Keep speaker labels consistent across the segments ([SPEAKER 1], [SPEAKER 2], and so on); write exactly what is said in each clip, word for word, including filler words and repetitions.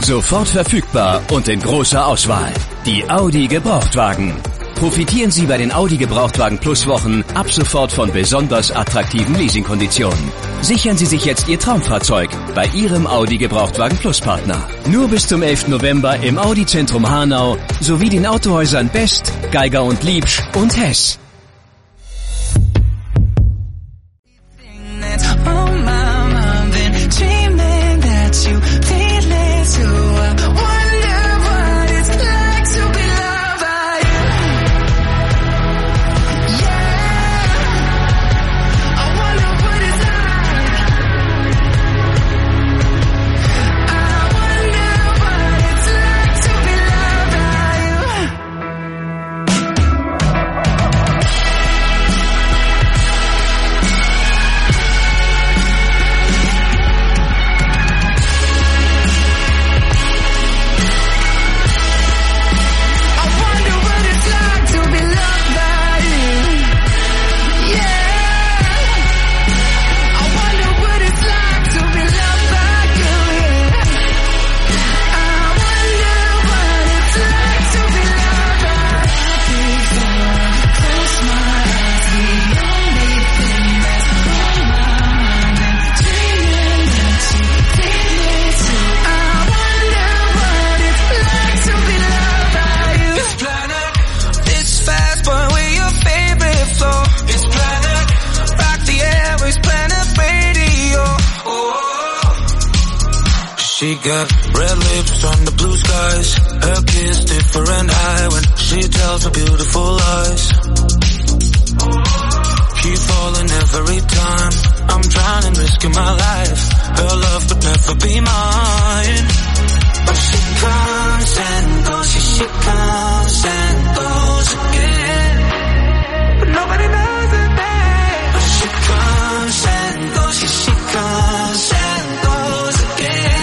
[SPEAKER 1] Sofort verfügbar und in großer Auswahl. Die Audi Gebrauchtwagen. Profitieren Sie bei den Audi Gebrauchtwagen Plus Wochen ab sofort von besonders attraktiven Leasingkonditionen. Sichern Sie sich jetzt Ihr Traumfahrzeug bei Ihrem Audi Gebrauchtwagen Plus Partner. Nur bis zum elften November im Audi Zentrum Hanau sowie den Autohäusern Best, Geiger und Liebsch und Hess.
[SPEAKER 2] She got red lips on the blue skies. Her kiss different eye when she tells her beautiful lies. Keep falling every time. I'm drowning, risking my life. Her love could never be mine. But she comes and goes, she, she comes and goes again. But nobody knows her name. But she comes and goes, she, she comes and goes again.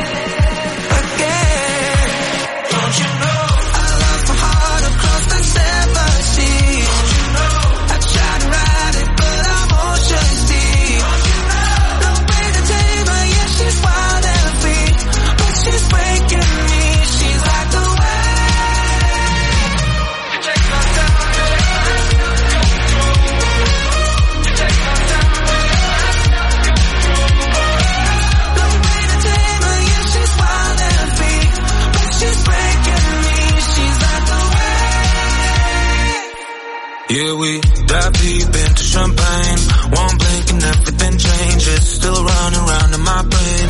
[SPEAKER 2] Yeah, we dive deep into champagne. One blink and everything changes. Still running round in my brain.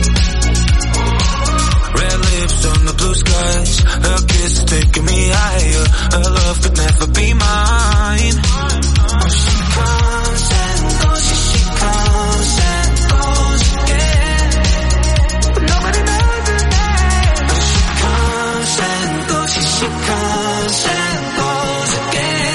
[SPEAKER 2] Red lips on the blue skies. Her kiss is taking me higher. Her love could never be mine. Oh, she comes and goes, yeah, she comes and goes again. But nobody knows her name. Oh, she comes and goes, yeah, she comes and goes again.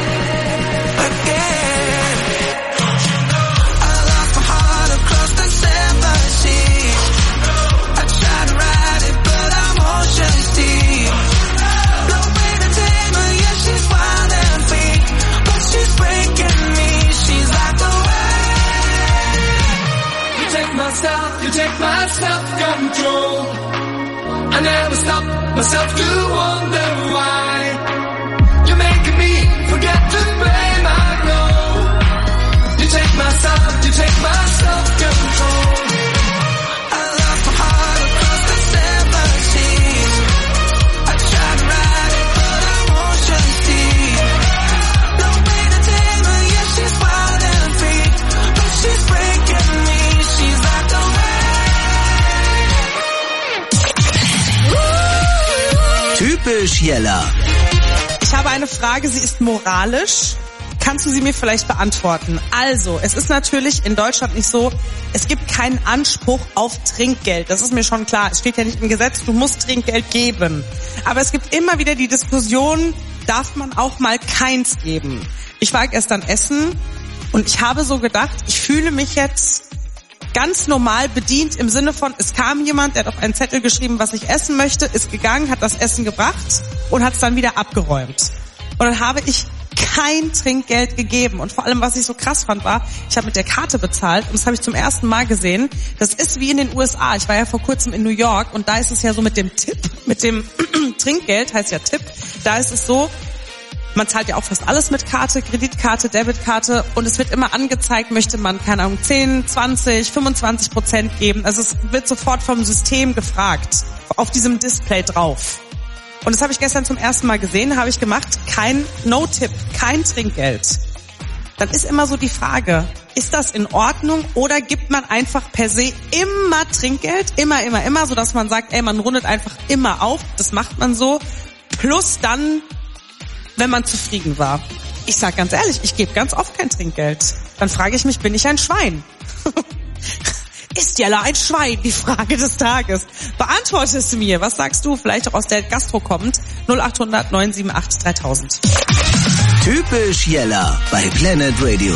[SPEAKER 3] You take my self-control. I never stop myself to wonder why. You're making me forget to play my role. You take my self, you take my self-control. I lost my heart across the seven seas. I try to ride it, but I won't just see. No way to tame her, yeah, she's wild and free. But she's breaking me, she's like the
[SPEAKER 4] Typisch Jella.
[SPEAKER 5] Ich habe eine Frage, sie ist moralisch. Kannst du sie mir vielleicht beantworten? Also, es ist natürlich in Deutschland nicht so, es gibt keinen Anspruch auf Trinkgeld. Das ist mir schon klar. Es steht ja nicht im Gesetz, du musst Trinkgeld geben. Aber es gibt immer wieder die Diskussion, darf man auch mal keins geben? Ich war gestern essen und ich habe so gedacht, ich fühle mich jetzt ganz normal bedient im Sinne von, es kam jemand, der hat auf einen Zettel geschrieben, was ich essen möchte, ist gegangen, hat das Essen gebracht und hat es dann wieder abgeräumt. Und dann habe ich kein Trinkgeld gegeben. Und vor allem, was ich so krass fand, war, ich habe mit der Karte bezahlt und das habe ich zum ersten Mal gesehen. Das ist wie in den U S A. Ich war ja vor kurzem in New York und da ist es ja so mit dem Tipp, mit dem Trinkgeld, heißt ja Tipp, da ist es so, man zahlt ja auch fast alles mit Karte, Kreditkarte, Debitkarte und es wird immer angezeigt, möchte man, keine Ahnung, zehn, zwanzig, fünfundzwanzig Prozent geben. Also es wird sofort vom System gefragt, auf diesem Display drauf. Und das habe ich gestern zum ersten Mal gesehen, habe ich gemacht, kein No-Tip, kein Trinkgeld. Dann ist immer so die Frage, ist das in Ordnung oder gibt man einfach per se immer Trinkgeld, immer, immer, immer, so dass man sagt, ey, man rundet einfach immer auf, das macht man so, plus dann, wenn man zufrieden war. Ich sag ganz ehrlich, ich gebe ganz oft kein Trinkgeld. Dann frage ich mich, bin ich ein Schwein? Ist Jella ein Schwein? Die Frage des Tages. Beantworte es mir. Was sagst du? Vielleicht auch aus der Gastro kommt. null acht hundert neun sieben acht dreitausend.
[SPEAKER 4] Typisch Jella bei Planet Radio.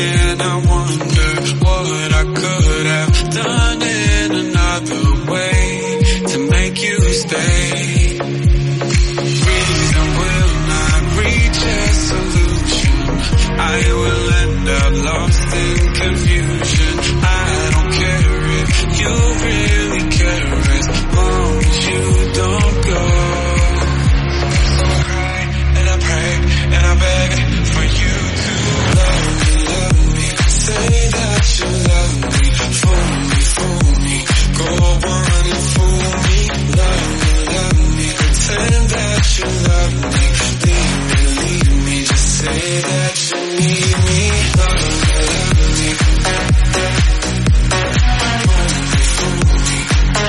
[SPEAKER 2] and I wonder what I could have done in another way to make you stay. Reason will not reach a solution. I will end up lost in confusion. I don't care if you really care as long as you don't go. So I cry and I pray and I beg for you to love me, love me. Say that you love me, fool me, fool me. Go on and fool me, love me, love me. Pretend that you love me, leave me, leave me. Just say that you need me, love me, love me. Fool me, fool me.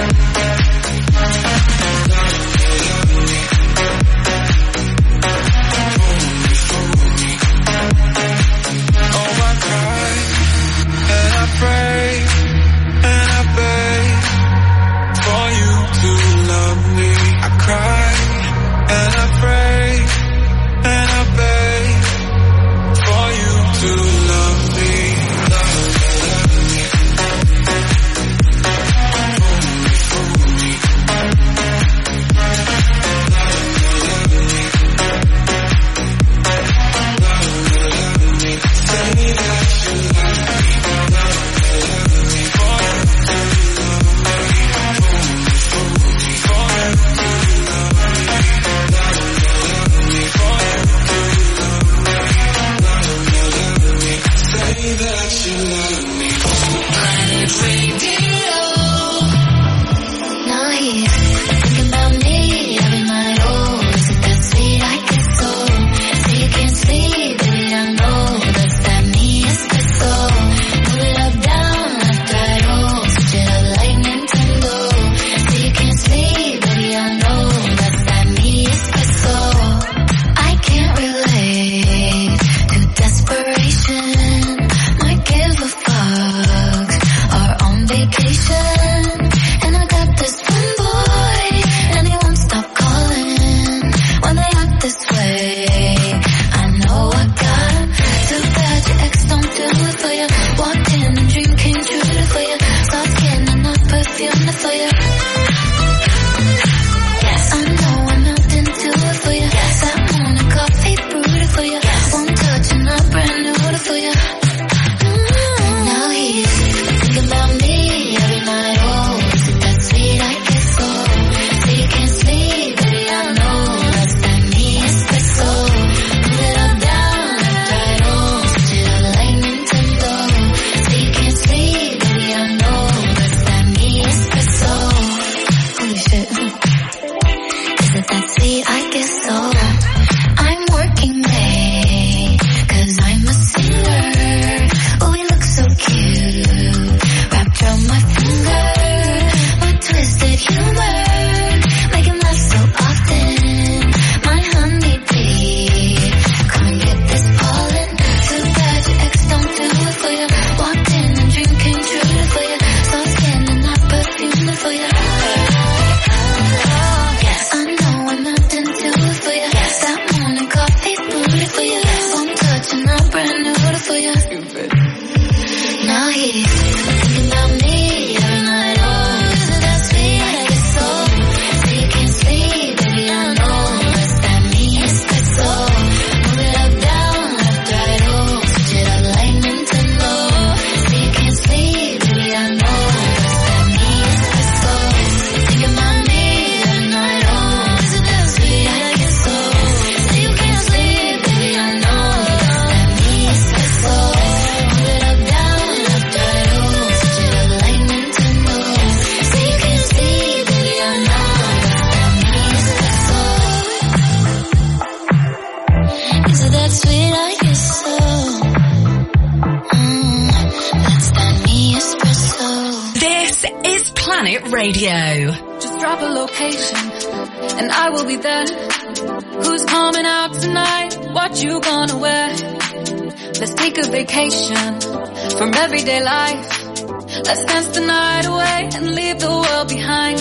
[SPEAKER 6] Planet Radio.
[SPEAKER 7] Just drop a location and I will be there. Who's coming out tonight? What you gonna wear? Let's take a vacation from everyday life. Let's dance the night away and leave the world behind.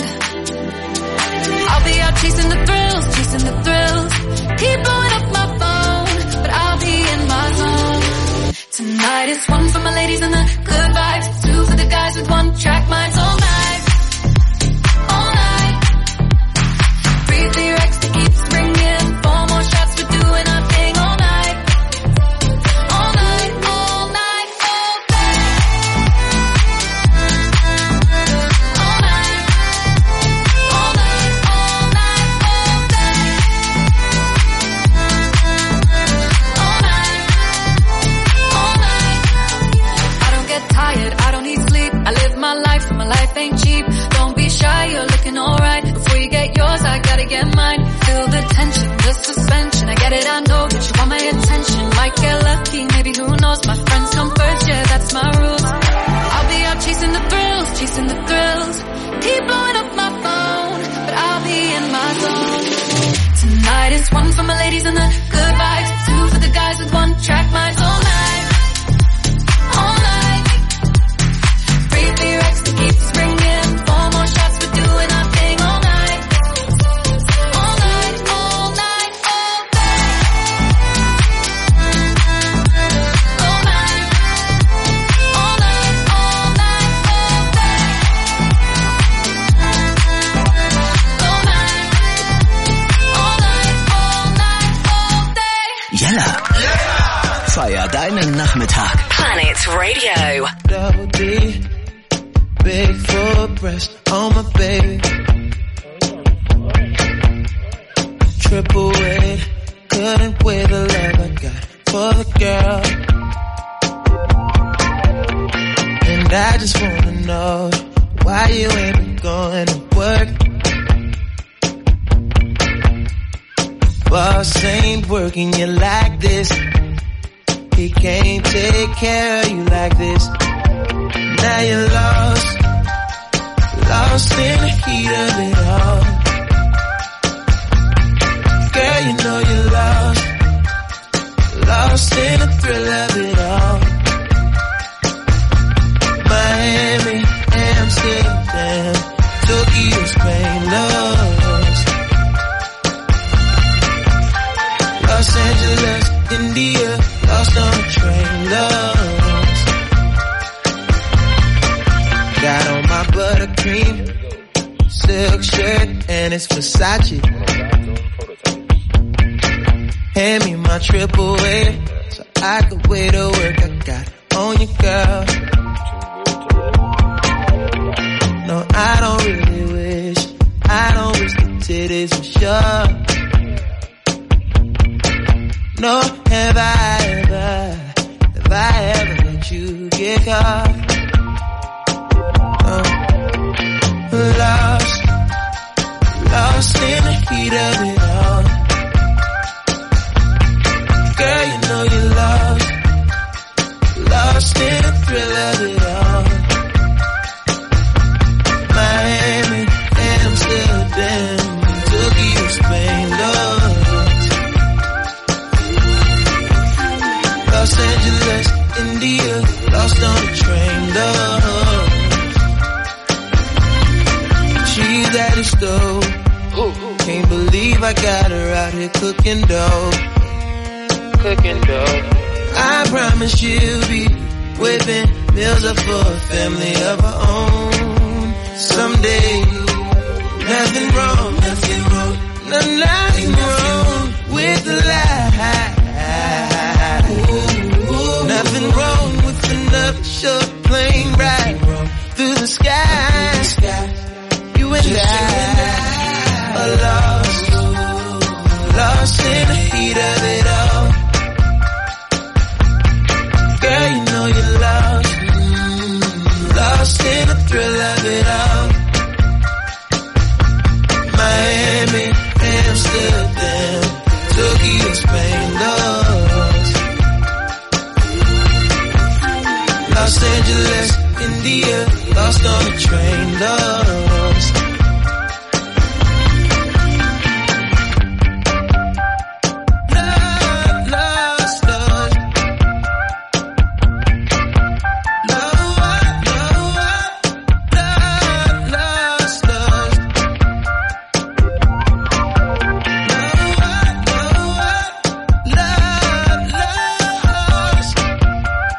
[SPEAKER 7] I'll be out chasing the thrills, chasing the thrills. Keep blowing up my phone, but I'll be in my zone. Tonight it's one for my ladies and the good vibes, two for the guys with one track minds all night, all night. Breathe the Rex that keeps ringing, four more shots, we're doing our thing all night, all night, all night, all day, all night, all night, all night, all day, all night, all night. I don't get tired, I don't need sleep, I live my life, my life ain't cheap. Don't be shy, you're looking alright. Before you get yours, I gotta get mine. Feel the tension, the suspension, I get it, I know that you want my attention. Might get lucky, maybe who knows. My friends come first, yeah, that's my rules. I'll be out chasing the thrills, chasing the thrills. Keep blowing up my phone, but I'll be in my zone. Tonight it's one for my ladies and the good vibes, two for the guys with one track minds all night, all night. Breathe the Rex that keeps ringing, four more shots, we're doing our thing all night, all night, all night, all day, all night, all night, all night, all day, all night, all night, all night, all day.
[SPEAKER 4] Jella. Feier deinen Nachmittag.
[SPEAKER 6] Planet Radio.
[SPEAKER 2] Double D, big full breast on my baby. Triple weight, couldn't weigh the love I got for the girl. And I just wanna know why you ain't been going to work. Boss ain't working you like this. He can't take care of you like this. Now you're lost, lost in the heat of it all. Girl, you know you're lost, lost in the thrill of it all. Miami, Amsterdam, Tokyo, Spain, lost. Los Angeles, India, lost on a train, lost. Got on my buttercream silk shirt and it's Versace. Hand me my triple A so I could wear the work I got on you, girl. No, I don't really wish, I don't wish the titties were sure. No, have I ever, have I ever let you get caught? Uh, lost, lost in the heat of it all. Girl, you know you're lost, lost in the thrill of it all. Miami, Amsterdam, Tokyo, Spain, lost. Los Angeles, India, lost on the train, lost. She's at the stove, can't believe I got her out here cooking dough, cooking dough. I promise she'll be whipping meals up for a family of her own someday. Nothing wrong, nothing wrong, no, nothing wrong with the lie. Nothing wrong with another short plane ride through the sky. You and I are lost, lost in the heat of it all. Girl, you know you're lost, lost in the thrill of it all. Miami, Amsterdam, Tokyo, Spain, lost. Los Angeles, India, lost on a train, lost. Lost, lost, lost. Lost, lost, lost. Lost, lost.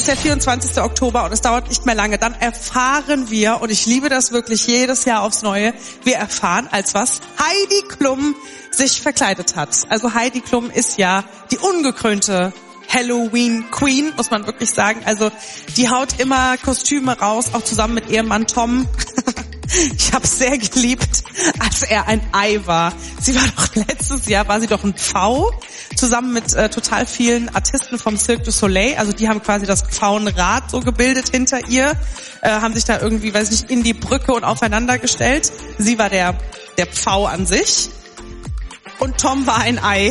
[SPEAKER 5] ist der vierundzwanzigster Oktober und es dauert nicht mehr lange. Dann erfahren wir, und ich liebe das wirklich jedes Jahr aufs Neue, wir erfahren, als was Heidi Klum sich verkleidet hat. Also Heidi Klum ist ja die ungekrönte Halloween Queen, muss man wirklich sagen. Also die haut immer Kostüme raus, auch zusammen mit ihrem Mann Tom. Ich habe es sehr geliebt, als er ein Ei war. Sie war doch letztes Jahr, war sie doch ein Pfau, zusammen mit äh, total vielen Artisten vom Cirque du Soleil. Also die haben quasi das Pfauenrad so gebildet hinter ihr, äh, haben sich da irgendwie, weiß nicht, in die Brücke und aufeinander gestellt. Sie war der, der Pfau an sich und Tom war ein Ei.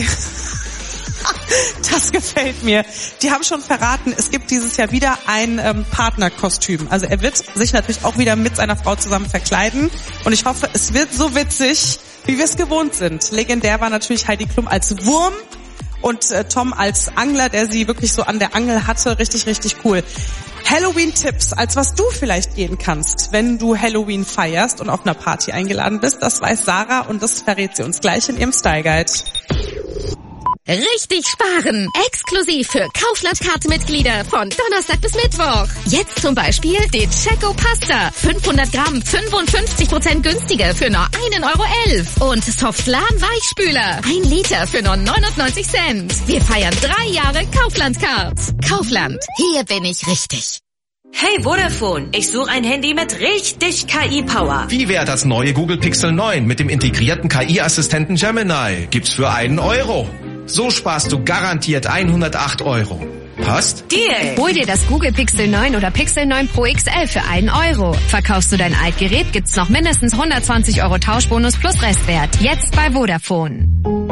[SPEAKER 5] Das gefällt mir. Die haben schon verraten, es gibt dieses Jahr wieder ein ähm, Partnerkostüm. Also er wird sich natürlich auch wieder mit seiner Frau zusammen verkleiden. Und ich hoffe, es wird so witzig, wie wir es gewohnt sind. Legendär war natürlich Heidi Klum als Wurm und äh, Tom als Angler, der sie wirklich so an der Angel hatte. Richtig, richtig cool. Halloween-Tipps, als was du vielleicht gehen kannst, wenn du Halloween feierst und auf einer Party eingeladen bist. Das weiß Sarah und das verrät sie uns gleich in ihrem Style Guide.
[SPEAKER 8] Richtig sparen! Exklusiv für Kaufland-Karte-Mitglieder von Donnerstag bis Mittwoch. Jetzt zum Beispiel die Checo Pasta. fünfhundert Gramm, fünfundfünfzig Prozent günstiger für nur ein Euro elf. Und Softlan Weichspüler. ein Liter für nur neunundneunzig Cent. Wir feiern drei Jahre Kaufland-Card. Kaufland. Hier bin ich richtig.
[SPEAKER 9] Hey Vodafone, ich suche ein Handy mit richtig K I-Power.
[SPEAKER 10] Wie wäre das neue Google Pixel neun mit dem integrierten K I-Assistenten Gemini? Gibt's für einen Euro. So sparst du garantiert hundertacht Euro. Passt?
[SPEAKER 9] Deal!
[SPEAKER 11] Hol dir das Google Pixel neun oder Pixel neun Pro X L für einen Euro. Verkaufst du dein Altgerät, gibt's noch mindestens hundertzwanzig Euro Tauschbonus plus Restwert. Jetzt bei Vodafone.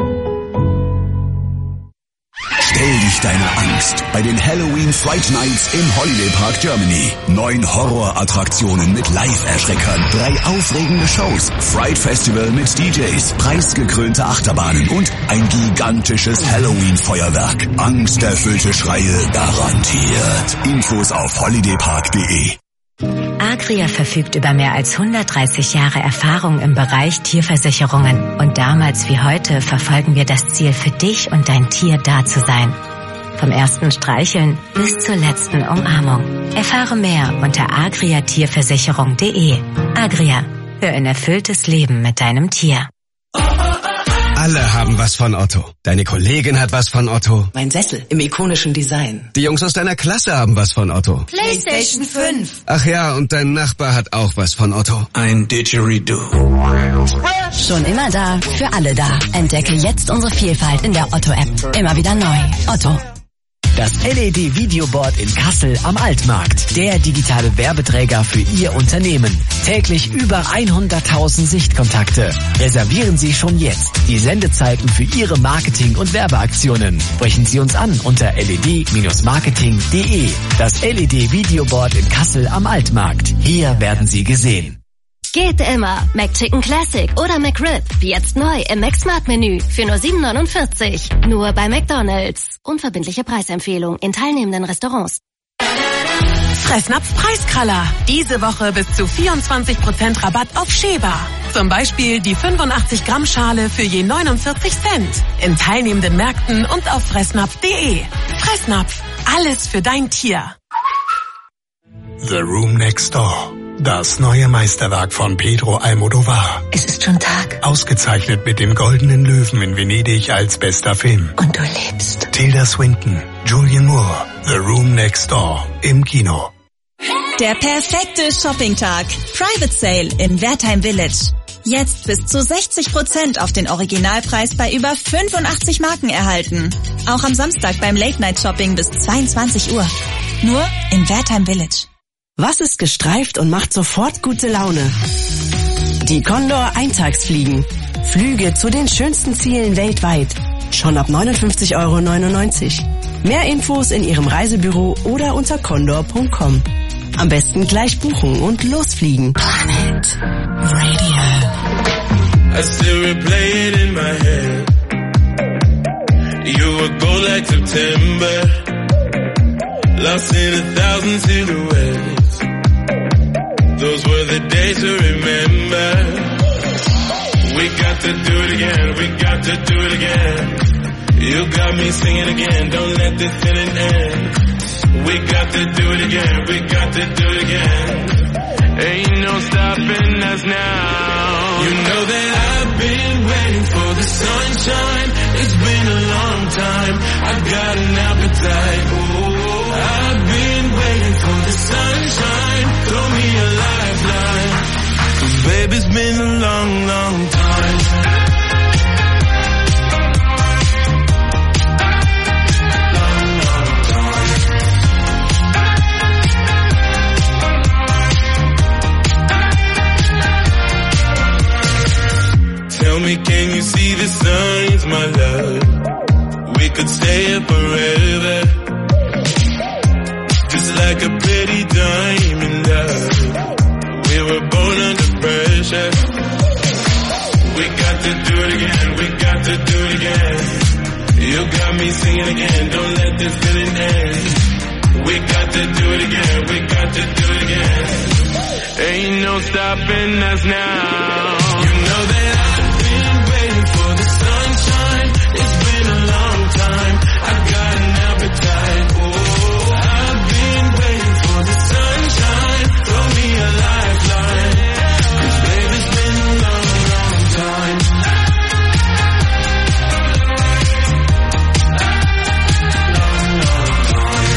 [SPEAKER 12] Stell dich deiner Angst bei den Halloween Fright Nights im Holiday Park Germany. Neun Horrorattraktionen mit Live-Erschreckern, drei aufregende Shows, Fright Festival mit D Js, preisgekrönte Achterbahnen und ein gigantisches Halloween-Feuerwerk. Angsterfüllte Schreie garantiert. Infos auf holidaypark punkt de.
[SPEAKER 13] Agria verfügt über mehr als hundertdreißig Jahre Erfahrung im Bereich Tierversicherungen. Und damals wie heute verfolgen wir das Ziel, für dich und dein Tier da zu sein. Vom ersten Streicheln bis zur letzten Umarmung. Erfahre mehr unter agria tierversicherung punkt de. Agria, für ein erfülltes Leben mit deinem Tier.
[SPEAKER 14] Alle haben was von Otto. Deine Kollegin hat was von Otto.
[SPEAKER 15] Mein Sessel im ikonischen Design.
[SPEAKER 14] Die Jungs aus deiner Klasse haben was von Otto.
[SPEAKER 15] PlayStation fünf.
[SPEAKER 14] Ach ja, und dein Nachbar hat auch was von Otto.
[SPEAKER 16] Ein Didgeridoo.
[SPEAKER 17] Schon immer da, für alle da. Entdecke jetzt unsere Vielfalt in der Otto-App. Immer wieder neu. Otto.
[SPEAKER 18] Das L E D-Videoboard in Kassel am Altmarkt. Der digitale Werbeträger für Ihr Unternehmen. Täglich über hunderttausend Sichtkontakte. Reservieren Sie schon jetzt die Sendezeiten für Ihre Marketing- und Werbeaktionen. Sprechen Sie uns an unter l e d marketing punkt de. Das L E D-Videoboard in Kassel am Altmarkt. Hier werden Sie gesehen.
[SPEAKER 19] Geht immer. McChicken Classic oder McRib. Jetzt neu im McSmart-Menü für nur sieben neunundvierzig. Nur bei McDonald's. Unverbindliche Preisempfehlung in teilnehmenden Restaurants.
[SPEAKER 20] Fressnapf Preiskraller. Diese Woche bis zu vierundzwanzig Prozent Rabatt auf Sheba. Zum Beispiel die fünfundachtzig Gramm Schale für je neunundvierzig Cent. In teilnehmenden Märkten und auf fressnapf punkt de. Fressnapf. Alles für dein Tier.
[SPEAKER 21] The Room Next Door. Das neue Meisterwerk von Pedro Almodovar.
[SPEAKER 17] Es ist schon Tag.
[SPEAKER 21] Ausgezeichnet mit dem Goldenen Löwen in Venedig als bester Film.
[SPEAKER 17] Und du lebst.
[SPEAKER 21] Tilda Swinton, Julian Moore, The Room Next Door im Kino.
[SPEAKER 22] Der perfekte Shoppingtag. Private Sale im Wertheim Village. Jetzt bis zu sechzig Prozent auf den Originalpreis bei über fünfundachtzig Marken erhalten. Auch am Samstag beim Late-Night-Shopping bis zweiundzwanzig Uhr. Nur im Wertheim Village.
[SPEAKER 23] Was ist gestreift und macht sofort gute Laune? Die Condor Eintagsfliegen. Flüge zu den schönsten Zielen weltweit. Schon ab neunundfünfzig Euro neunundneunzig. Mehr Infos in Ihrem Reisebüro oder unter condor punkt com. Am besten gleich buchen und losfliegen.
[SPEAKER 17] Planet Radio.
[SPEAKER 2] I still replay it in my head. You were gold like September. Lost in a thousand silhouettes. Those were the days to remember. We got to do it again, we got to do it again. You got me singing again, don't let this feeling end. We got to do it again, we got to do it again. Ain't no stopping us now. You know that I've been waiting for the sunshine. It's been a long time. I've got an appetite. Oh, I've been waiting for the sunshine. Throw me a lifeline. 'Cause baby, it's been a long, long time. Tell me, can you see the signs, my love? We could stay here forever. Just like a pretty diamond, love. We were born under pressure. We got to do it again, we got to do it again. You got me singing again, don't let this feeling end. We got to do it again, we got to do it again. Ain't no stopping us now. You know that I've been waiting for the sunshine. It's been a long time. I've got an appetite. Oh, I've been waiting for the sunshine. Throw me a lifeline. 'Cause baby, it's been a long, long time. Long, long time.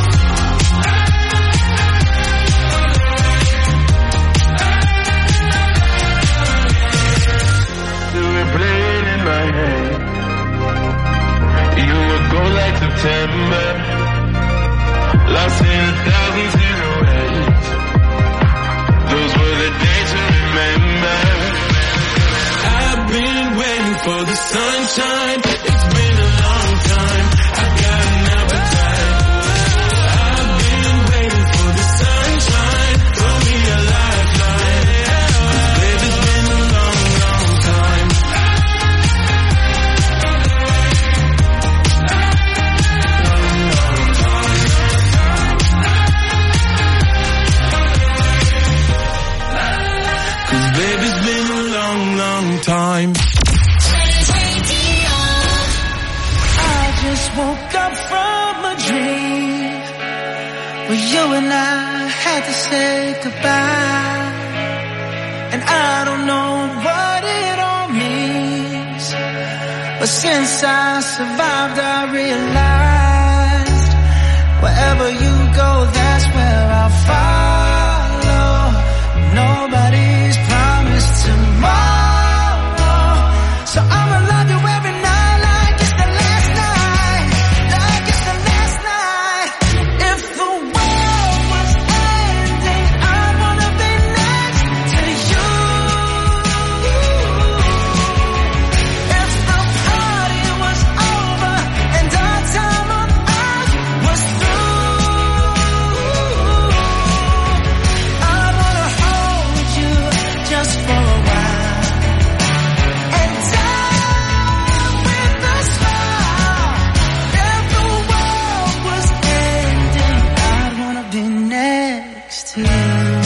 [SPEAKER 2] Playing in my head. You would go like September, lost in a thousand silhouettes. Those were the days to remember. I've been waiting for the sunshine. It's been a long time. I've got an appetite. I've been waiting for the sunshine. Throw me a lifeline. 'Cause baby, it's been a long, long time. Baby, it's been a long, long time.
[SPEAKER 1] I just woke up from a dream where you and I had to say goodbye. And I don't know what it all means, but since I survived, I realized wherever you go, that's where I'll follow. Nobody's promised tomorrow, so I'ma love you every night like it's the last night, like it's the last night. If the world was ending, I wanna be next to you. If the party was over and our time on earth was through, I wanna hold you just for a while and die with a smile. If the world was ending, I'd wanna be next to you.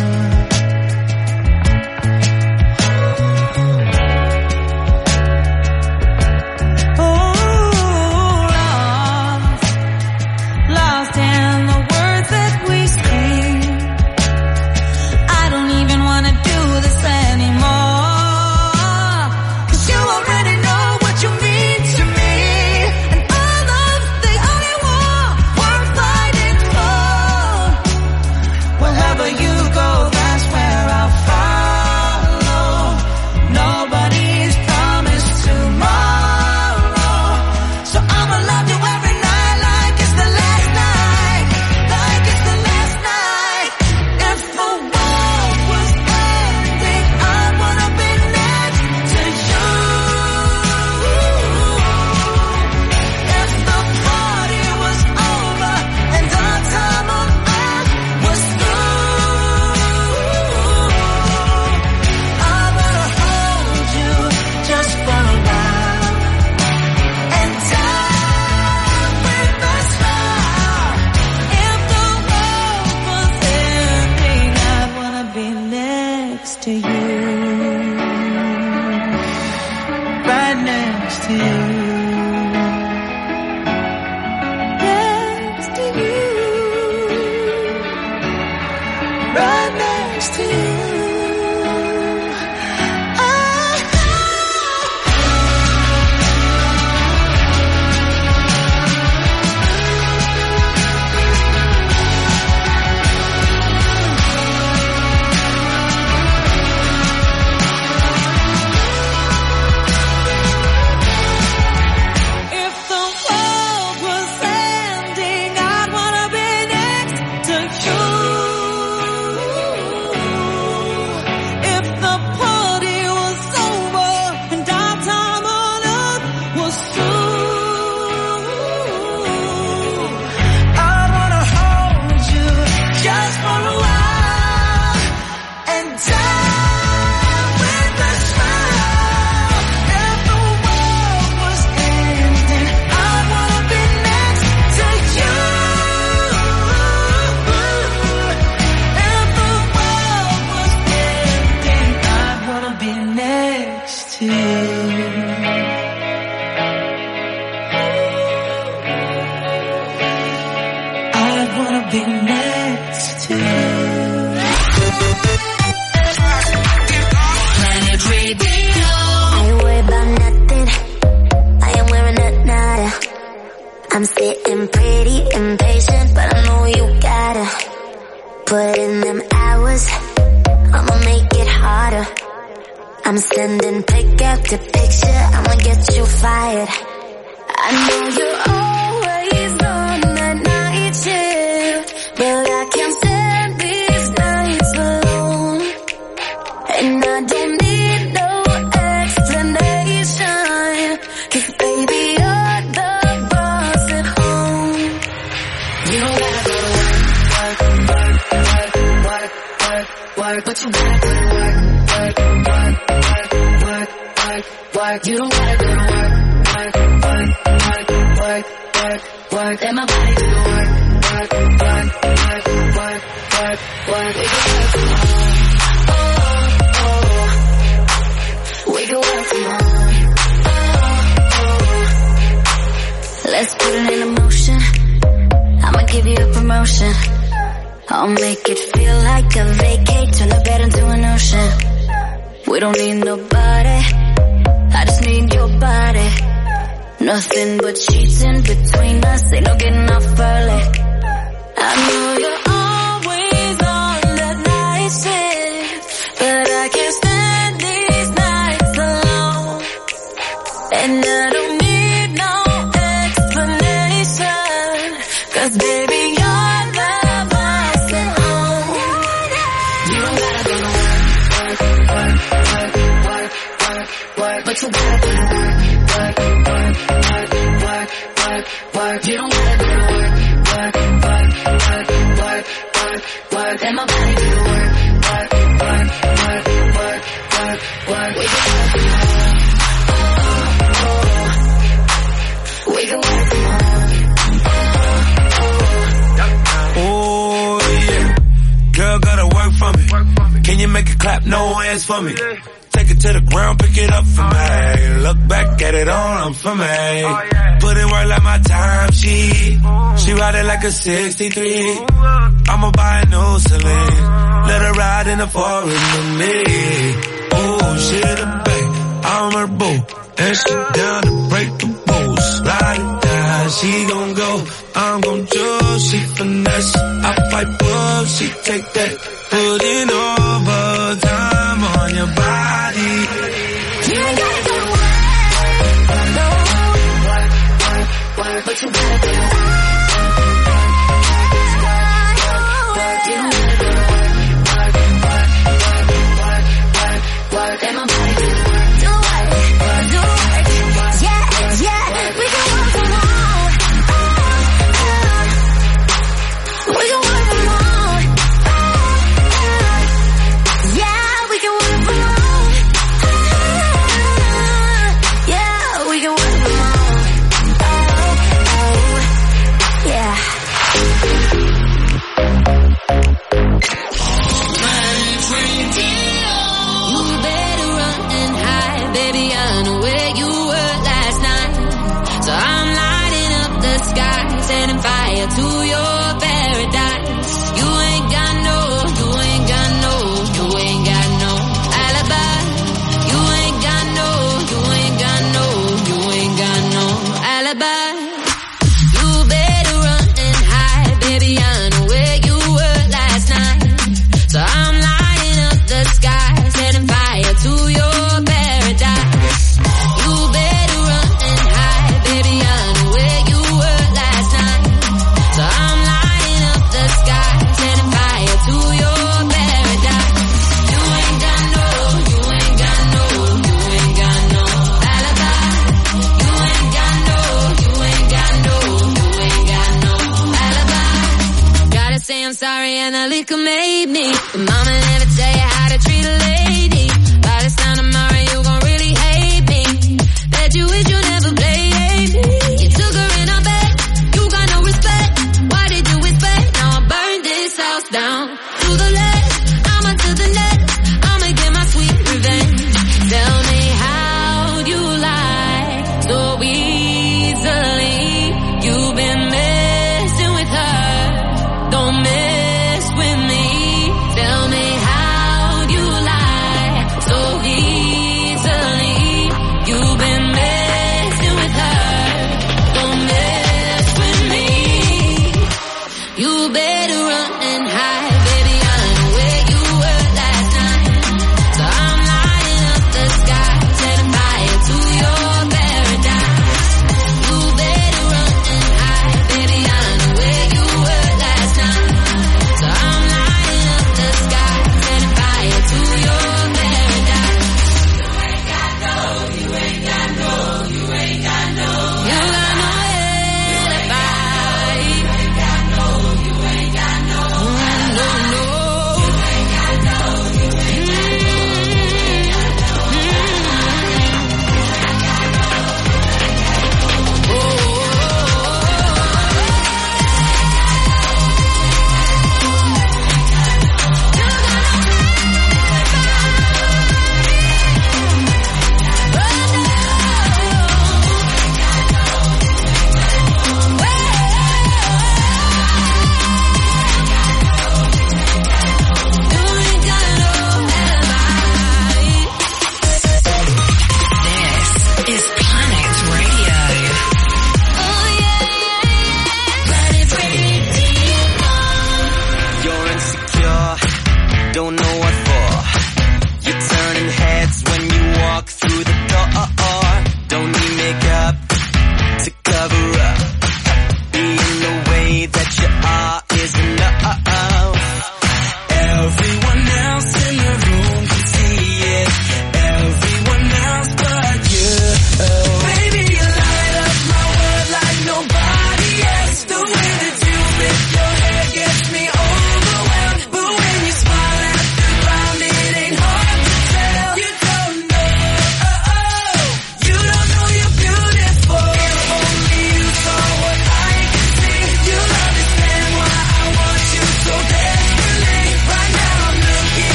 [SPEAKER 1] Lost in the words that we speak. I don't even wanna do this anymore. 'Cause you already know what you mean to me. And all love's the only war worth fighting for. Wherever you go, that's where I'll follow. Nobody's promised tomorrow, so I'ma love you every night like it's the last night, like it's the last night. If the world was ending, I wanna be next to you. If the party was over and our time on earth was through, I wanna hold you just for a while and die with a smile. If the world was ending, I wanna be next to you, right next to you, next to you. to you. I wanna be next to you. Planet Radio.
[SPEAKER 3] I ain't worried about nothing. I am wearing a nada. I'm sitting pretty impatient, but I know you gotta put in them hours. I'ma make it harder. I'm sending pick after picture. I'ma get you fired. I know you're always on that night shift, but I can't stand these nights alone. And I don't need no explanation, 'cause baby you're the boss at home. You don't gotta go to work, work, work, work, work, work, but you gotta go to work, work, work, work, work, work, work. You don't gotta go to work, work, work, work, work, work, work. Let my body do the work, work, work, work, work, work, work. We can work from home, oh, oh. We can work from home, oh, oh. Let's put it in motion. I'ma give you a promotion. I'll make it feel like a vacate, turn the bed into an ocean. We don't need nobody, I just need your body. Nothing but sheets in between us, ain't no getting off early. I know you're always on that night shift, but I can't stand these nights alone. And I don't need no explanation, 'cause baby you're the boss at home. You don't gotta go to work, work, work, work, work, work, but you gotta go to work, work, work, work, work, work, work. You don't gotta go to work, work, work, work, work, work, work. Let my body do the work, work, work, work, work, work, work. We can work from home, oh, oh. We can work from home, oh, oh.
[SPEAKER 2] Oh yeah, girl gotta work for me. Can you make it clap? No hands for me. Take it to the ground, pick it up for me. Look back at it all, I'm for me. Put in work like my time sheet. She ride it like a sixty-three. I'ma buy a new Celine. Let her ride in the forest with me. Oh, she the babe, I'm her boo. And she down to break the rules. Ride it down, she gon' go. I'm gon' choose, she finesse. I fight for, she take that. Put in overtime on your body.
[SPEAKER 3] You ain't gotta go to work, no. Work, work, work, but you gotta go to work. Work, you don't gotta go to work. Work, work, work, work, work, work. Let my body do the work. Do it, do it. Yeah, yeah, we can work from home. We can work from home. Yeah, we can work from home. Yeah, we can work from home. Oh, oh, yeah.
[SPEAKER 7] You better run and hide, baby. I know where you were last night. So I'm lighting up the sky, setting fire to your paradise. You ain't got no, you ain't got no, you ain't got no alibi. You ain't got no, you ain't got no, you ain't got no alibi. You better run and hide, baby. I know where you were last night. So I'm lighting up the sky, setting fire to your paradise. You better run and hide, baby. I know where you were last night. So I'm lighting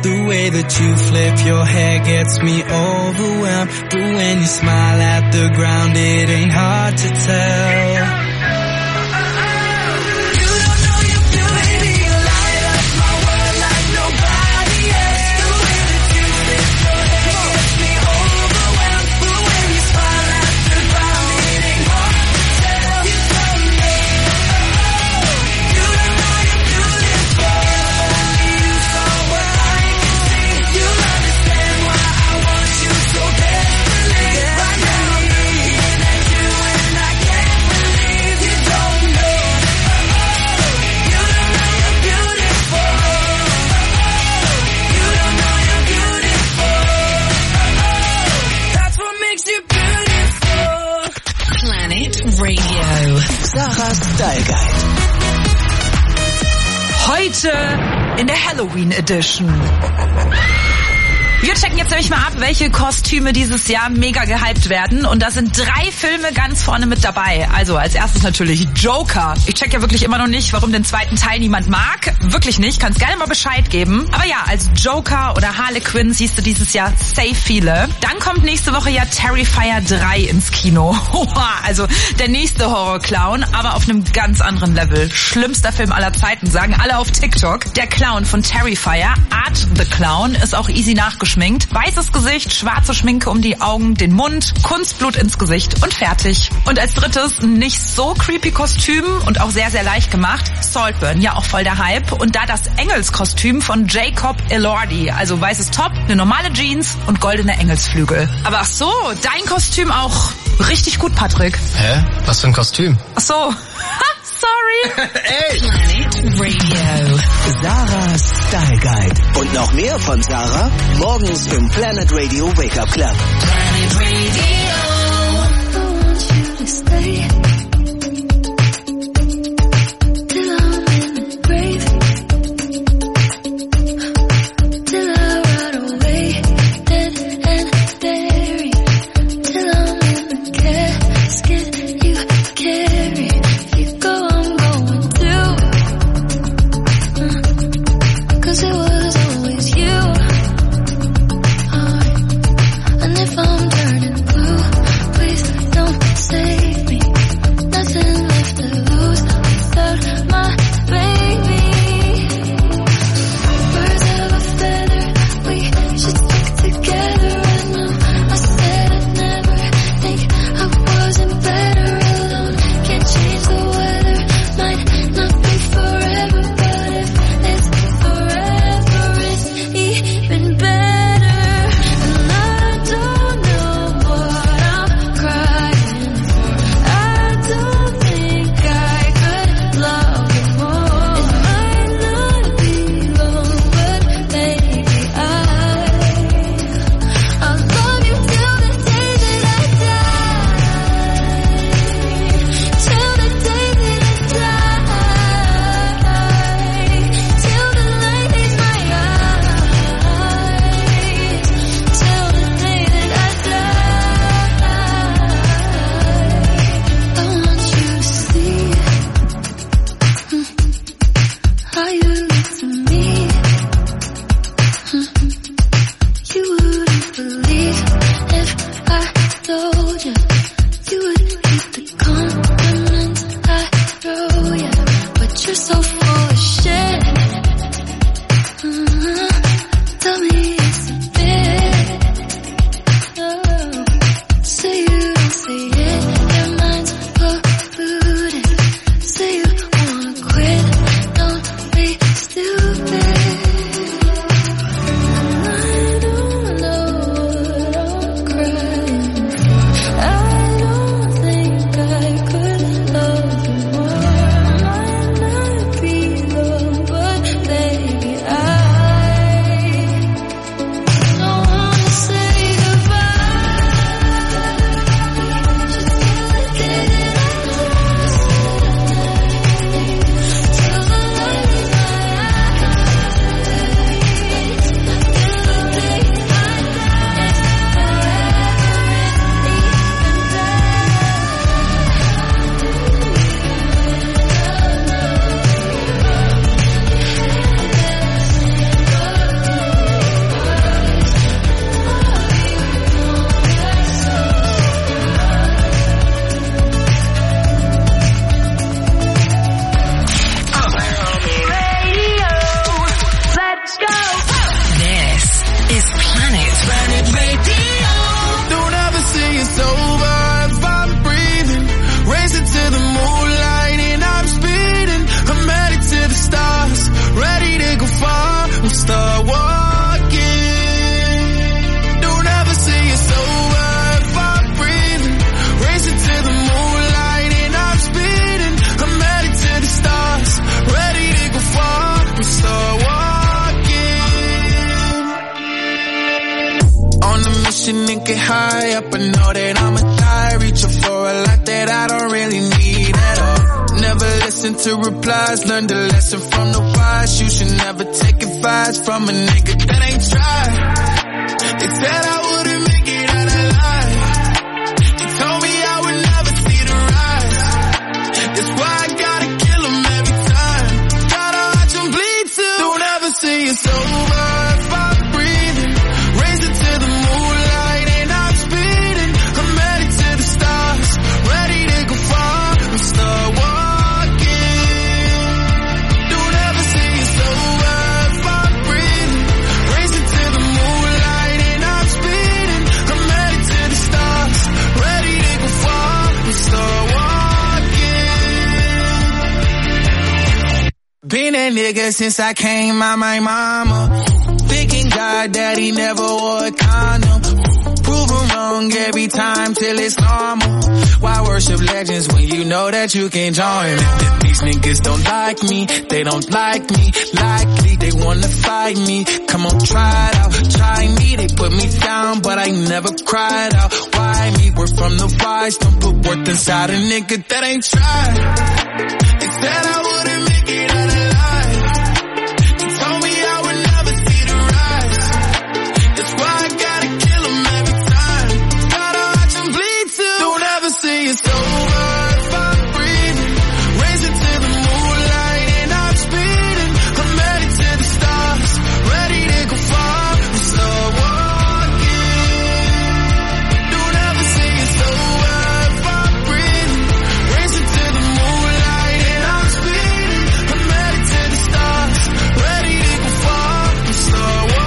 [SPEAKER 1] The way that you flip your hair gets me overwhelmed. But when you smile at the ground, it ain't hard to tell.
[SPEAKER 4] Sarah's Style Guide.
[SPEAKER 6] Heute in der Halloween Edition. Wir checken jetzt nämlich mal ab, welche Kostüme dieses Jahr mega gehypt werden. Und da sind drei Filme ganz vorne mit dabei. Also als erstes natürlich Joker. Ich check ja wirklich immer noch nicht, warum den zweiten Teil niemand mag. Wirklich nicht. Kannst gerne mal Bescheid geben. Aber ja, als Joker oder Harley Quinn siehst du dieses Jahr safe viele. Dann kommt nächste Woche ja Terrifier drei ins Kino. Also der nächste Horror-Clown, aber auf einem ganz anderen Level. Schlimmster Film aller Zeiten, sagen alle auf TikTok. Der Clown von Terrifier, Art the Clown, ist auch easy nachgeschminkt. Weißes Gesicht, schwarze Schminke um die Augen, den Mund, Kunstblut ins Gesicht und fertig. Und als drittes ein nicht so creepy Kostüm und auch sehr, sehr leicht gemacht. Saltburn, ja auch voll der Hype. Und da das Engelskostüm von Jacob Elordi. Also weißes Top, eine normale Jeans und goldene Engelsflügel. Aber ach so, dein Kostüm auch richtig gut, Patrick.
[SPEAKER 16] Hä? Was für ein Kostüm?
[SPEAKER 6] Ach so. Sorry.
[SPEAKER 4] Ey. Planet Radio. Sarah's Style Guide. Und noch mehr von Sarah morgens im Planet Radio Wake Up Club.
[SPEAKER 3] Planet Radio. I want you to stay. I
[SPEAKER 2] on a mission and get high up. I know that I'ma die, reaching for a lot that I don't really need at all. Never listen to replies, learn the lesson from the wise. You should never take advice from a nigga that ain't tried. They said I wouldn't make it out alive. They told me I would never see the rise. That's why I gotta kill them every time. Gotta watch them bleed too. Don't ever say it's over if I'm breathing. Raise it to the moonlight and I'm speeding. I'm headed to the stars, ready to go far and start walking. Don't ever say it's over if I'm breathing. Raise it to the moonlight and I'm speeding. I'm headed to the stars, ready to go far and start walking. Been a nigga since I came out my mama. Thinking God that he never wore a condom. Proven wrong every time till it's normal. Why worship legends when you know that you can join? These niggas don't like me, they don't like me. Likely they wanna fight me. Come on, try it out, try me. They put me down, but I never cried out. Why me? We're from the wise, don't put worth inside a nigga that ain't tried. They said I wouldn't make it out alive. They told me I would never see the rise. That's why I gotta kill them every time. Gotta watch them bleed too. Don't ever say it's over if I'm breathing. Raise it to the moonlight and I'm speeding. I'm headed to the stars, ready to go far and start walking. Don't ever say it's over if I'm breathing. Raise it to the moonlight and I'm speeding. I'm headed to the stars, ready to go far and start walking.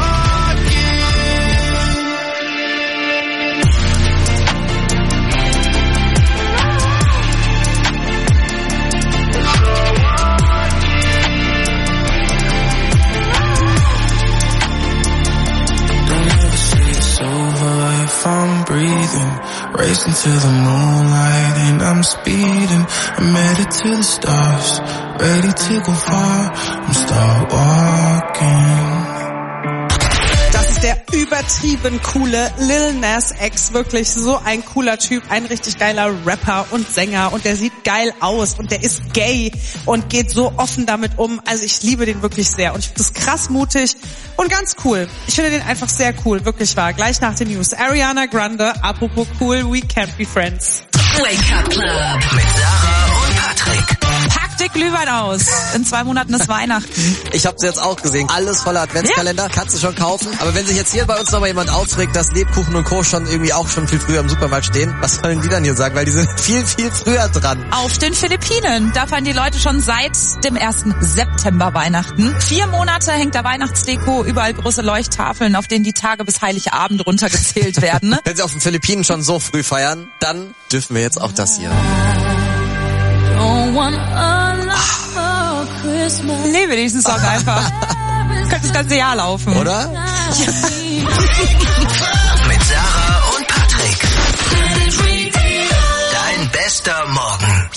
[SPEAKER 2] Don't ever say it's over if I'm breathing. Racing to the moonlight and I'm speeding. I'm headed to the stars, ready to go far and start walking.
[SPEAKER 5] Das ist der übertrieben coole Lil Nas X, wirklich so ein cooler Typ, ein richtig geiler Rapper und Sänger und der sieht geil aus und der ist gay und geht so offen damit um. Also ich liebe den wirklich sehr und ich finde das krass mutig und ganz cool. Ich finde den einfach sehr cool, wirklich wahr. Gleich nach den News. Ariana Grande, apropos cool, we can't be friends.
[SPEAKER 4] Wake Up Club mit Sarah und Patrick.
[SPEAKER 6] Pack dir Glühwein aus. In zwei Monaten ist Weihnachten.
[SPEAKER 8] Ich hab's jetzt auch gesehen. Alles voller Adventskalender. Ja. Kannst du schon kaufen. Aber wenn sich jetzt hier bei uns nochmal jemand aufregt, dass Lebkuchen und Co. schon irgendwie auch schon viel früher im Supermarkt stehen, was sollen die dann hier sagen? Weil die sind viel, viel früher dran.
[SPEAKER 6] Auf den Philippinen. Da feiern die Leute schon seit dem ersten September Weihnachten. Vier Monate hängt da Weihnachtsdeko, überall große Leuchttafeln, auf denen die Tage bis Heiligabend runtergezählt werden. Ne?
[SPEAKER 8] Wenn sie auf den Philippinen schon so früh feiern, dann dürfen wir jetzt auch das hier.
[SPEAKER 6] Ich liebe diesen Song einfach. Könnte das ganze Jahr laufen.
[SPEAKER 8] Oder?
[SPEAKER 4] Mit Sarah und Patrick. Dein bester Morgen.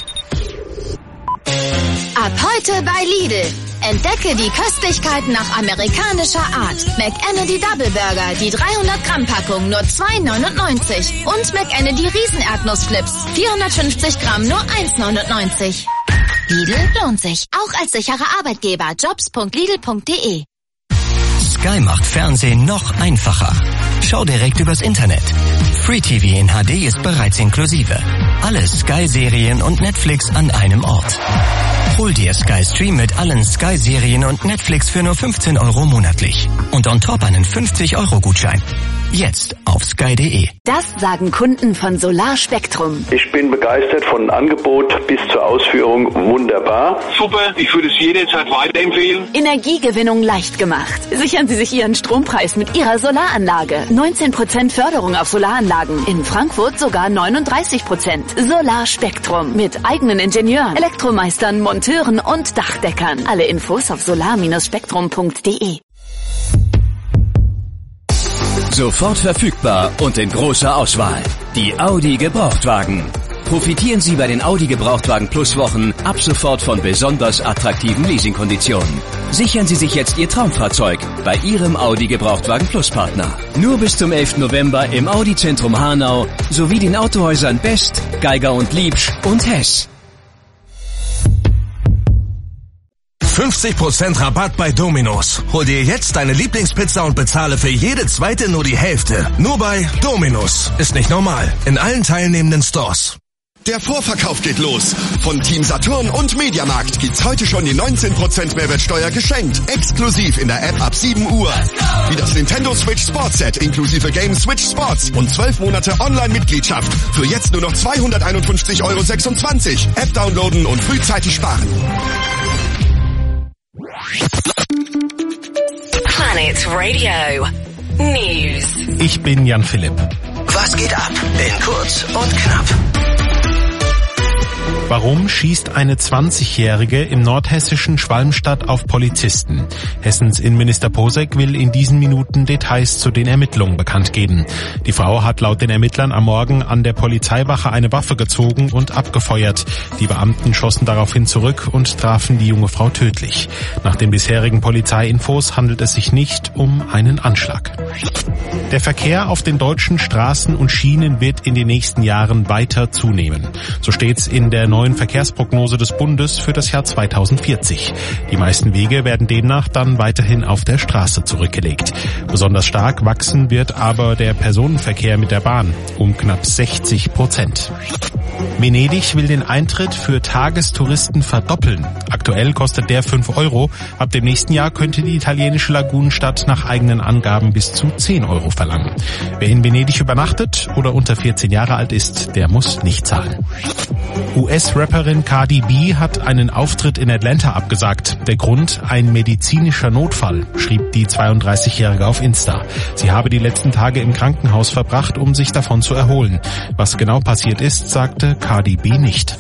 [SPEAKER 19] Ab heute bei Lidl. Entdecke die Köstlichkeiten nach amerikanischer Art. McEnedy Double Burger, die dreihundert Gramm Packung, nur zwei neunundneunzig. Und McEnedy Riesen Erdnussflips, vierhundertfünfzig Gramm, nur eins neunundneunzig. Lidl lohnt sich. Auch als sicherer Arbeitgeber. jobs punkt lidl punkt de.
[SPEAKER 16] Sky macht Fernsehen noch einfacher. Schau direkt übers Internet. Free T V in H D ist bereits inklusive. Alle Sky-Serien und Netflix an einem Ort. Hol dir Sky Stream mit allen Sky-Serien und Netflix für nur fünfzehn Euro monatlich. Und on top einen fünfzig Euro Gutschein. Jetzt auf sky punkt de.
[SPEAKER 24] Das sagen Kunden von Solar Spektrum.
[SPEAKER 25] Ich bin begeistert von Angebot bis zur Ausführung. Wunderbar.
[SPEAKER 26] Super, ich würde es jederzeit weiterempfehlen.
[SPEAKER 24] Energiegewinnung leicht gemacht. Sichern Sie sich Ihren Strompreis mit Ihrer Solaranlage. neunzehn Prozent Förderung auf Solaranlagen. In Frankfurt sogar neununddreißig Prozent. Solar Spektrum. Mit eigenen Ingenieuren, Elektromeistern, Monteuren und Dachdeckern. Alle Infos auf solar Bindestrich spektrum punkt de.
[SPEAKER 27] Sofort verfügbar und in großer Auswahl. Die Audi Gebrauchtwagen.
[SPEAKER 9] Profitieren Sie bei den Audi Gebrauchtwagen Plus Wochen ab sofort von besonders attraktiven Leasingkonditionen. Sichern Sie sich jetzt Ihr Traumfahrzeug bei Ihrem Audi Gebrauchtwagen Plus Partner. Nur bis zum elften November im Audi Zentrum Hanau sowie den Autohäusern Best, Geiger und Liebsch und Hess.
[SPEAKER 10] fünfzig Prozent Rabatt bei Domino's. Hol dir jetzt deine Lieblingspizza und bezahle für jede zweite nur die Hälfte. Nur bei Domino's. Ist nicht normal. In allen teilnehmenden Stores.
[SPEAKER 11] Der Vorverkauf geht los. Von Team Saturn und Mediamarkt gibt's heute schon die neunzehn Prozent Mehrwertsteuer geschenkt. Exklusiv in der App ab sieben Uhr. Wie das Nintendo Switch Sports Set inklusive Game Switch Sports und zwölf Monate Online-Mitgliedschaft. Für jetzt nur noch zweihunderteinundfünfzig Euro sechsundzwanzig. App downloaden und frühzeitig sparen.
[SPEAKER 23] Planet Radio News.
[SPEAKER 12] Ich bin Jan Philipp.
[SPEAKER 4] Was geht ab? In kurz und knapp.
[SPEAKER 12] Warum schießt eine zwanzigjährige im nordhessischen Schwalmstadt auf Polizisten? Hessens Innenminister Posek will in diesen Minuten Details zu den Ermittlungen bekannt geben. Die Frau hat laut den Ermittlern am Morgen an der Polizeiwache eine Waffe gezogen und abgefeuert. Die Beamten schossen daraufhin zurück und trafen die junge Frau tödlich. Nach den bisherigen Polizeiinfos handelt es sich nicht um einen Anschlag. Der Verkehr auf den deutschen Straßen und Schienen wird in den nächsten Jahren weiter zunehmen. So steht's in der neuen Verkehrsprognose des Bundes für das Jahr zweitausendvierzig. Die meisten Wege werden demnach dann weiterhin auf der Straße zurückgelegt. Besonders stark wachsen wird aber der Personenverkehr mit der Bahn um knapp sechzig Prozent. Venedig will den Eintritt für Tagestouristen verdoppeln. Aktuell kostet der fünf Euro. Ab dem nächsten Jahr könnte die italienische Lagunenstadt nach eigenen Angaben bis zu zehn Euro verlangen. Wer in Venedig übernachtet oder unter vierzehn Jahre alt ist, der muss nicht zahlen. U S-Rapperin Cardi B hat einen Auftritt in Atlanta abgesagt. Der Grund: ein medizinischer Notfall, schrieb die zweiunddreißigjährige auf Insta. Sie habe die letzten Tage im Krankenhaus verbracht, um sich davon zu erholen. Was genau passiert ist, sagte Cardi B nicht.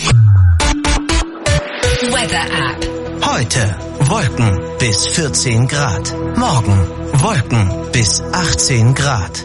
[SPEAKER 4] Weather App. Heute Wolken bis vierzehn Grad. Morgen Wolken bis achtzehn Grad.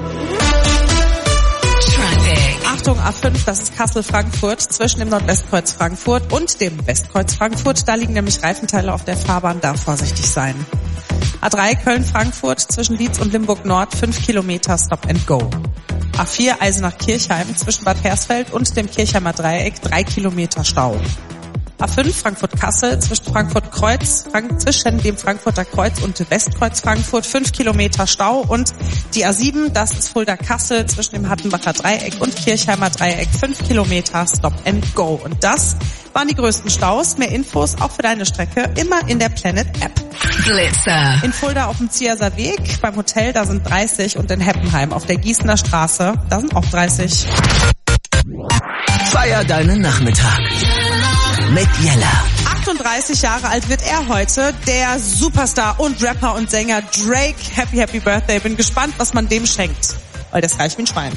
[SPEAKER 5] Achtung, A fünf, das ist Kassel-Frankfurt, zwischen dem Nordwestkreuz Frankfurt und dem Westkreuz Frankfurt. Da liegen nämlich Reifenteile auf der Fahrbahn, da vorsichtig sein. A drei, Köln-Frankfurt, zwischen Dietz und Limburg-Nord, fünf Kilometer Stop and Go. A vier, Eisenach-Kirchheim, zwischen Bad Hersfeld und dem Kirchheimer Dreieck, drei Kilometer Stau. A fünf, Frankfurt-Kassel, zwischen Frankfurt-Kreuz, Frank- zwischen dem Frankfurter Kreuz und Westkreuz Frankfurt, fünf Kilometer Stau. Und die A sieben, das ist Fulda-Kassel, zwischen dem Hattenbacher Dreieck und Kirchheimer Dreieck, fünf Kilometer Stop and Go. Und das waren die größten Staus. Mehr Infos auch für deine Strecke immer in der Planet App.
[SPEAKER 23] Blitzer.
[SPEAKER 5] In Fulda auf dem Zierser Weg, beim Hotel, da sind dreißig, und in Heppenheim auf der Gießener Straße, da sind auch dreißig.
[SPEAKER 4] Feier deinen Nachmittag mit Jella.
[SPEAKER 5] achtunddreißig Jahre alt wird er heute, der Superstar und Rapper und Sänger Drake. Happy, happy Birthday. Bin gespannt, was man dem schenkt, weil der ist reich wie ein Schwein.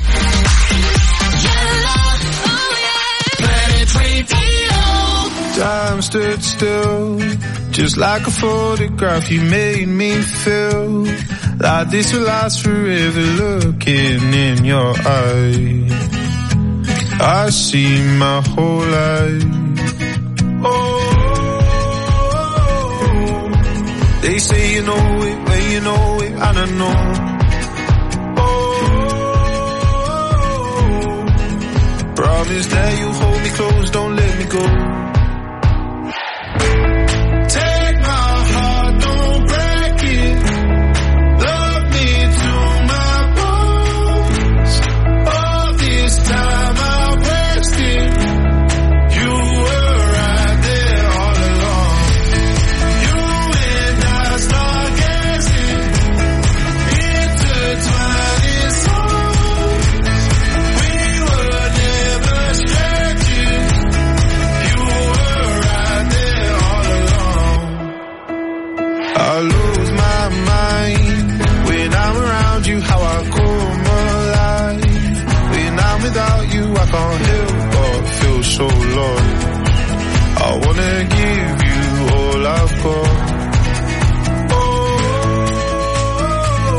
[SPEAKER 13] Time stood still, just like a photograph. You made me feel like this will last forever. Looking in your eyes, I see my whole life. Oh, they say you know it, but you know it, I don't know. Oh, promise that you hold me close, don't let me go. Take my heart, don't break it. Love me to my bones. All this time I wasted. You were right there all along. You and I start gazing, intertwining songs. We were never strangers. You were right there all along. I lose my mind when I'm around you, how I come alive. When I'm without you, I can't help but feel so lost. I wanna give you all I've got.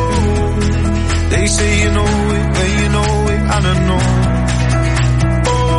[SPEAKER 13] Oh, they say you know it, but you know it, I don't know. Oh,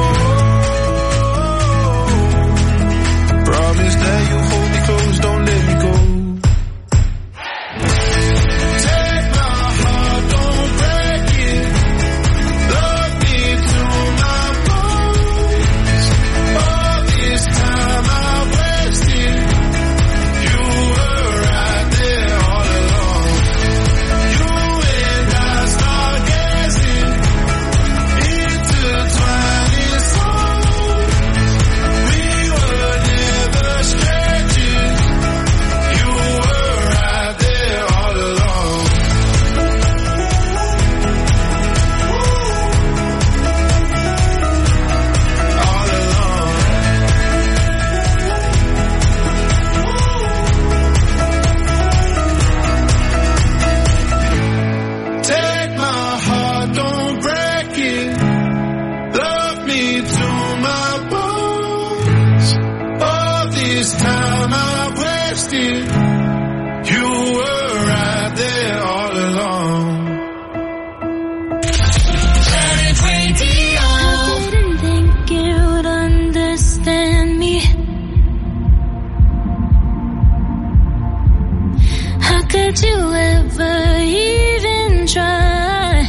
[SPEAKER 3] would you ever even try?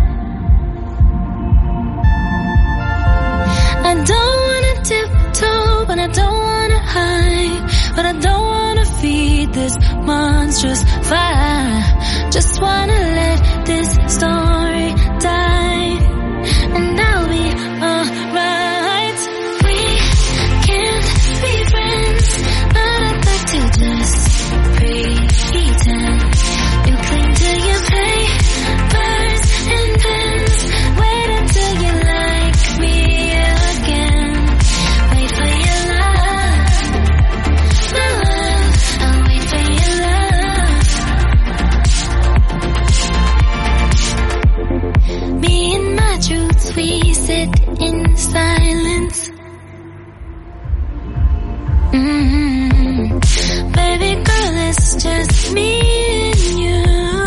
[SPEAKER 3] I don't wanna tiptoe, but I don't wanna hide. But I don't wanna feed this monstrous fire. Just wanna let this story die, and I'll be alright. We can't be friends, but I'd like to just pretend. You cling to your papers and pens. Wait until you like me again. Wait for your love, my love. I'll wait for your love. Me and my truths, we sit in silence. Mm-hmm. Baby girl, it's just me and you.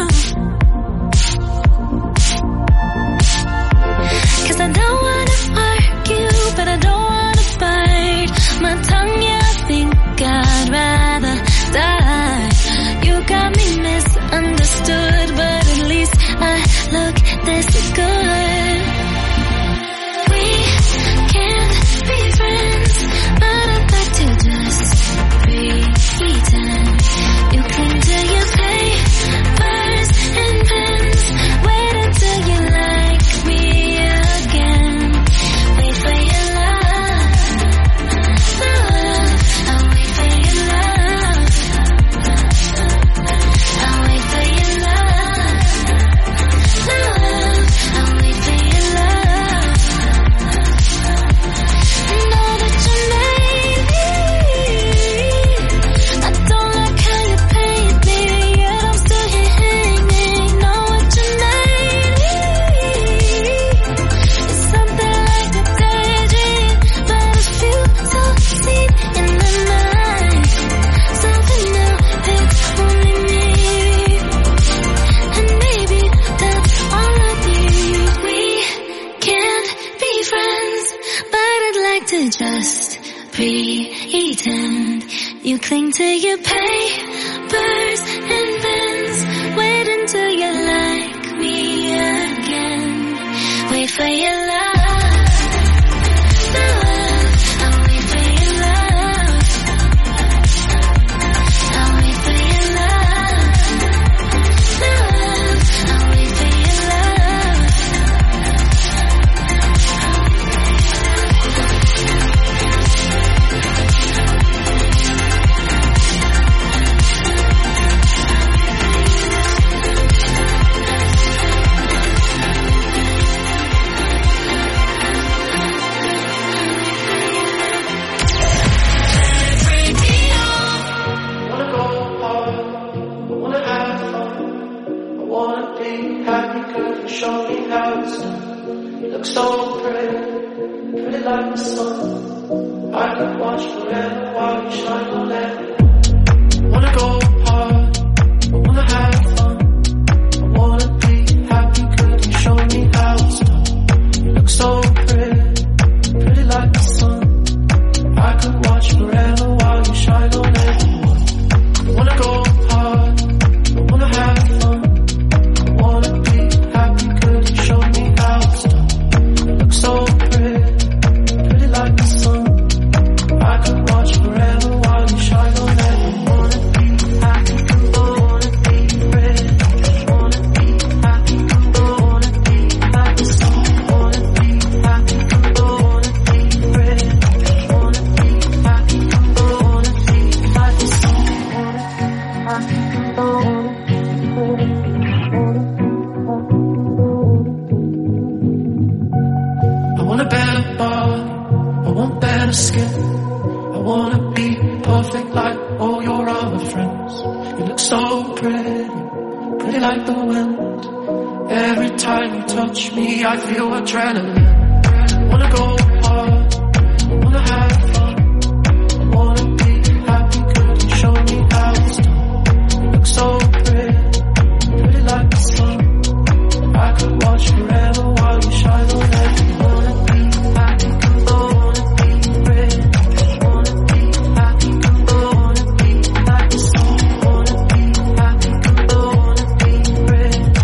[SPEAKER 3] 'Cause I don't wanna argue, but I don't wanna bite my tongue, yeah, I think I'd rather die. You got me misunderstood, but at least I look this good. We can't be friends, but I'd like to just pretend. You cling to your papers and pens. Wait until you like me again. Wait for your love, my love. I'll wait for your love. I'll wait for your love, my love. I'll wait for your love. Know that you made me. I don't like how you paint me, yet I'm still here hanging. Know what you made me. It's something like a daydream, but a few so deep in the night. Something new, it's only me, and maybe that's all I need. We can't be friends, but I'd like to just pretend. You cling to your papers and pens. Wait until you like me again. Wait for your love, my love. I'll wait for your love. I'll wait for your love, my love. I'll wait for your love.
[SPEAKER 1] Wanna go hard, I wanna have fun, I wanna be happy, could you show me how it's done? You look so pretty, pretty like the sun. I could watch forever while you shine on everyone. Wanna go hard, I wanna have fun, I wanna be happy, could you show me how it's done? You look so pretty, pretty like the sun. I could watch forever while you shine on everyone. I wanna go hard, I wanna have fun, I wanna be happy, could you show me how it's done? You look so pretty, pretty like the sun. I could watch forever while you shine on everyone. Wanna be happy, I wanna be pretty, wanna be happy, I wanna be like the sun. Wanna be happy, I wanna be pretty, wanna be happy, I wanna be like the sun. I want a better body, I want better skin. I wanna be perfect like all your other friends. You look so pretty, pretty like the wind. Every time you touch me, I feel adrenaline.